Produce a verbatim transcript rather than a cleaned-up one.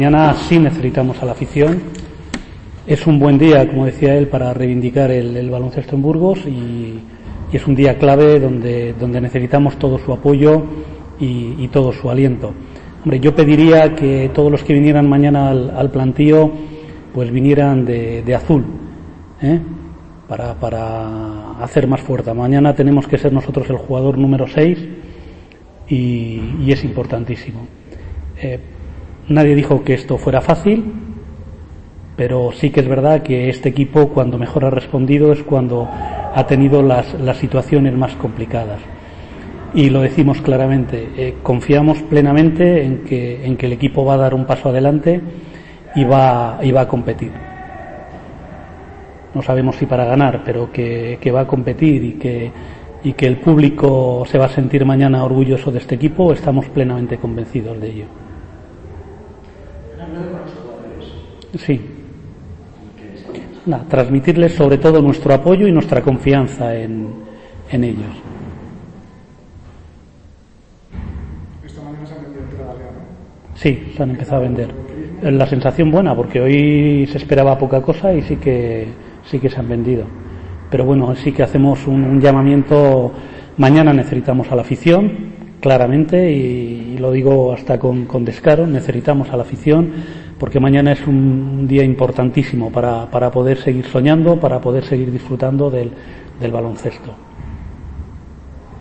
Mañana sí necesitamos a la afición. Es un buen día, como decía él, para reivindicar el, el baloncesto en Burgos y, y es un día clave donde, donde necesitamos todo su apoyo y, y todo su aliento. Hombre, yo pediría que todos los que vinieran mañana al, al plantío pues vinieran de, de azul, ¿eh? para, para hacer más fuerza. Mañana tenemos que ser nosotros el jugador número seis y, y es importantísimo. Eh, Nadie dijo que esto fuera fácil, pero sí que es verdad que este equipo cuando mejor ha respondido es cuando ha tenido las, las situaciones más complicadas. Y lo decimos claramente, eh, confiamos plenamente en que, en que el equipo va a dar un paso adelante y va, y va a competir. No sabemos si para ganar, pero que, que va a competir y que, y que el público se va a sentir mañana orgulloso de este equipo, estamos plenamente convencidos de ello. Sí. Nada, transmitirles sobre todo nuestro apoyo y nuestra confianza en, en ellos. Esta mañana se han vendido entradas ya, ¿no? Sí, se han empezado a vender. La sensación buena, porque hoy se esperaba poca cosa y sí que sí que se han vendido. Pero bueno, sí que hacemos un, un llamamiento. Mañana necesitamos a la afición, claramente, y, y lo digo hasta con, con descaro, necesitamos a la afición, porque mañana es un día importantísimo para, para poder seguir soñando, para poder seguir disfrutando del, del baloncesto.